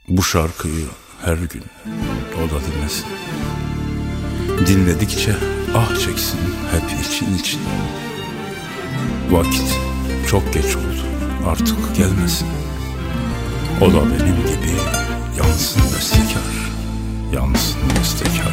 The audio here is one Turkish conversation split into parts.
Bu şarkıyı her gün o da dinlesin. Dinledikçe ah çeksin hep için için. Vakit çok geç oldu, artık gelmesin. O da benim gibi yansın bestekar, yansın bestekar.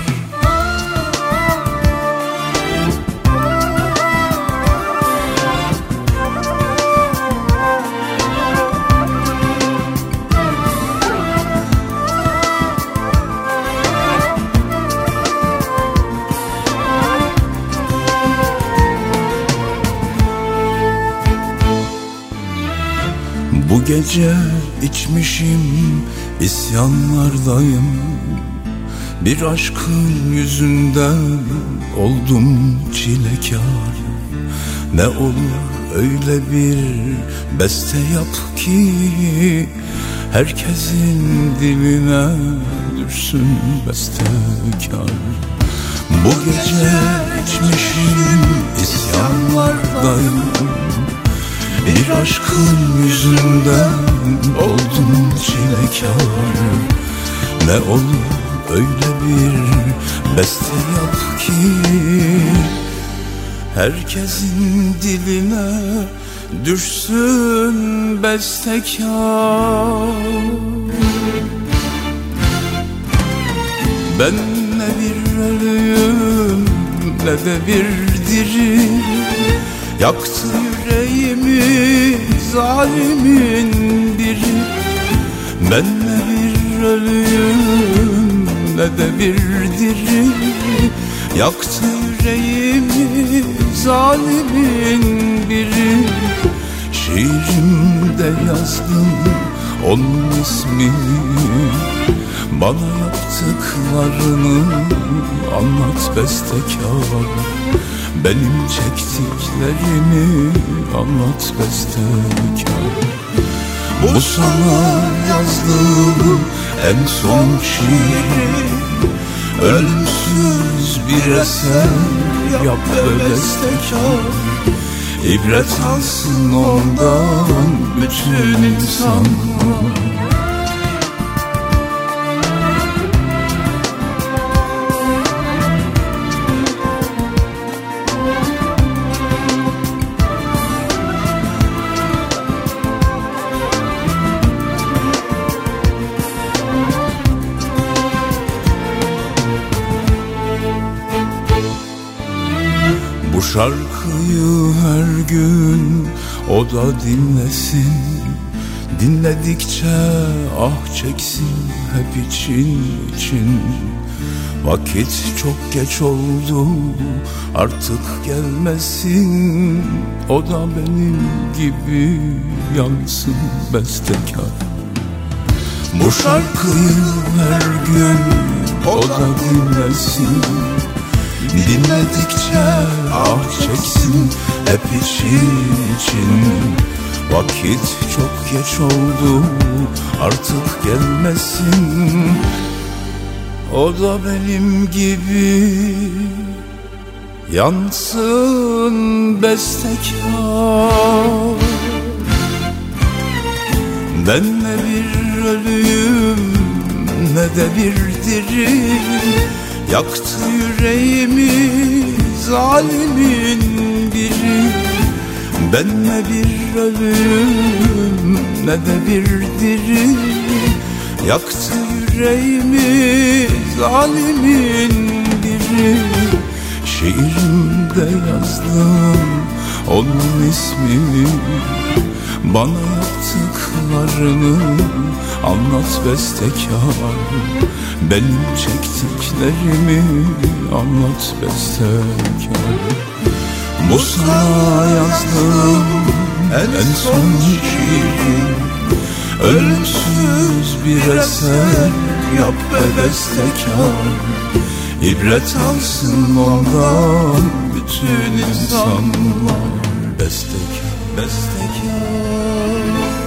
Bu gece içmişim, isyanlardayım. Bir aşkın yüzünden oldum çilekar. Ne olur öyle bir beste yap ki herkesin diline düşsün bestekar. Bu gece içmişim, isyanlardayım. Bir aşkın yüzünden oldum çilekar. Ne olur öyle bir beste yap ki herkesin diline düşsün bestekar. Ben ne bir ölüyüm ne de bir diri. Yaktı yüreğimi zalimin biri. Ben ne bir ölüyüm ne de bir diri. Yaktı yüreğimi zalimin biri. Şiirimde yazdım onun ismini. Bana yaptıklarını anlat bestekar. Benim çektiklerimi anlat bestekar. Bu sana yazdığım en son şiirim. Ölümsüz bir eser yap bestekar. İbret alsın ondan bütün insanlar. Bu şarkıyı her gün o da dinlesin. Dinledikçe ah çeksin hep için için. Vakit çok geç oldu, artık gelmesin. O da benim gibi yansın bestekar. Bu şarkıyı her gün o da dinlesin. Dinledikçe ah çeksin hep için için. Vakit çok geç oldu, artık gelmesin. O da benim gibi yansın bestekar. Ben ne bir ölüyüm ne de bir diri. Yaktı yüreğimi zalimin biri. Ben ne bir ölüm ne de bir diri. Yaktı yüreğimi zalimin biri. Şiirimde yazdım onun ismini. Bana yaptıklarını anlat bestekar. Benim çektiklerimi anlat bestekar. Bu sana yazdığım en son şiirim. Ölümsüz bir eser yap bestekar. İbret alsın ondan bütün insanlar. Bestekar, bestekar.